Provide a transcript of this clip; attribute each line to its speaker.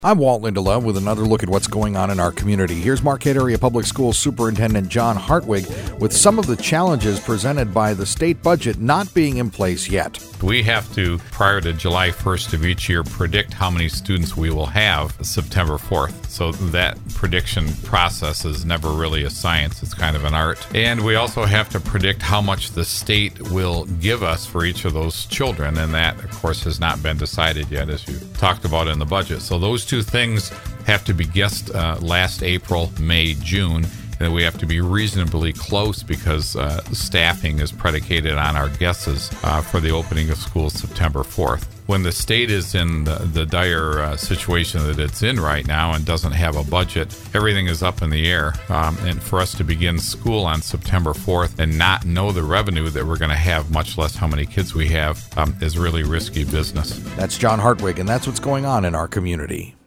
Speaker 1: I'm Walt Lindelof with another look at what's going on in our community. Here's Marquette Area Public Schools Superintendent John Hartwig with some of the challenges presented by the state budget not being in place yet.
Speaker 2: We have to, prior to July 1st of each year, predict how many students we will have September 4th. So that prediction process is never really a science. It's kind of an art. And we also have to predict how much the state will give us for each of those children. And that, of course, has not been decided yet, as you talked about in the budget. So those two things have to be guessed last April, May, June. And we have to be reasonably close because staffing is predicated on our guesses for the opening of schools September 4th. When the state is in the dire situation that it's in right now and doesn't have a budget, everything is up in the air. And for us to begin school on September 4th and not know the revenue that we're going to have, much less how many kids we have, is really risky business.
Speaker 1: That's John Hartwig, and that's what's going on in our community.